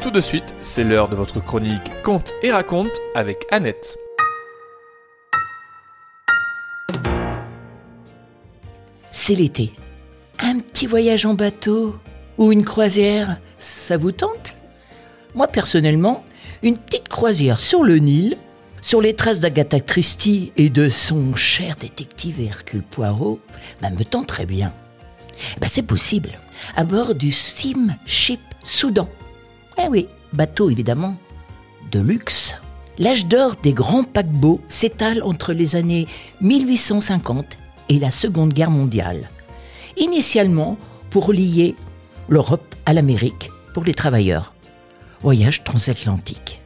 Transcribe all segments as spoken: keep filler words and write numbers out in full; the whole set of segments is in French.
Tout de suite, c'est l'heure de votre chronique Conte et raconte avec Annette. C'est l'été. Un petit voyage en bateau ou une croisière, ça vous tente ? Moi, personnellement, une petite croisière sur le Nil, sur les traces d'Agatha Christie et de son cher détective Hercule Poirot, bah, me tente très bien. Bah, c'est possible, à bord du Steamship Soudan. Eh oui, bateau évidemment, de luxe. L'âge d'or des grands paquebots s'étale entre les années mille huit cent cinquante et la Seconde Guerre mondiale. Initialement, pour lier l'Europe à l'Amérique pour les travailleurs. Voyage transatlantique.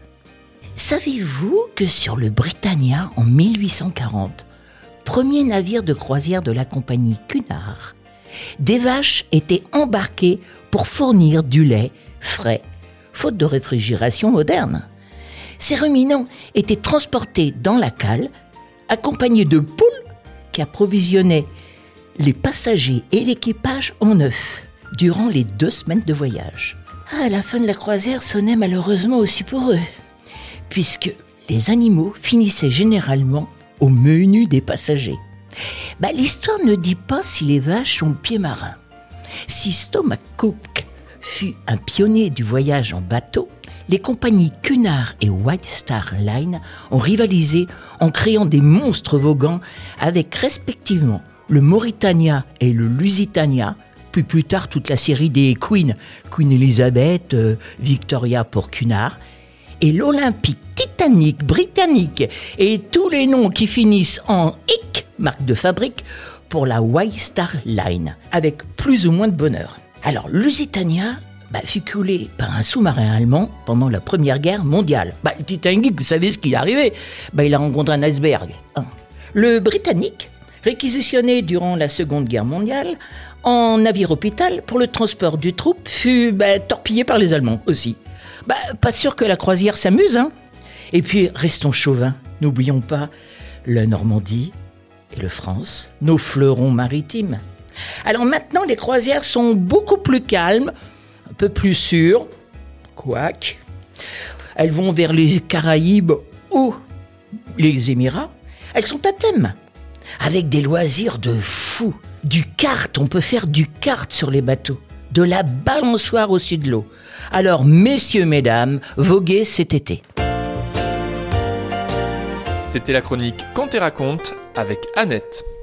Savez-vous que sur le Britannia en mille huit cent quarante, premier navire de croisière de la compagnie Cunard, des vaches étaient embarquées pour fournir du lait frais, faute de réfrigération moderne. Ces ruminants étaient transportés dans la cale, accompagnés de poules qui approvisionnaient les passagers et l'équipage en œufs durant les deux semaines de voyage. Ah, la fin de la croisière sonnait malheureusement aussi pour eux, puisque les animaux finissaient généralement au menu des passagers. Bah, l'histoire ne dit pas si les vaches ont le pied marin. Si Stomach Cook fut un pionnier du voyage en bateau, les compagnies Cunard et White Star Line ont rivalisé en créant des monstres voguants avec respectivement le Mauritania et le Lusitania, puis plus tard toute la série des Queen, Queen Elizabeth, euh, Victoria pour Cunard, et l'Olympique Titanic britannique, et tous les noms qui finissent en ic, marque de fabrique, pour la White Star Line, avec plus ou moins de bonheur. Alors, Lusitania bah, fut coulé par un sous-marin allemand pendant la Première Guerre mondiale. Bah, le Titanic, vous savez ce qui est arrivé ? Bah, il a rencontré un iceberg. Hein. Le Britannique, réquisitionné durant la Seconde Guerre mondiale, en navire hôpital pour le transport du troupes, fut bah, torpillé par les Allemands aussi. Bah, pas sûr que la croisière s'amuse, hein. Et puis, restons chauvins, n'oublions pas la Normandie et le France, nos fleurons maritimes. Alors maintenant, les croisières sont beaucoup plus calmes, un peu plus sûres, quoique. Elles vont vers les Caraïbes ou les Émirats. Elles sont à thème, avec des loisirs de fou. Du kart, on peut faire du kart sur les bateaux. De la balançoire au-dessus de l'eau. Alors, messieurs, mesdames, voguez cet été. C'était la chronique Conte et raconte avec Annette.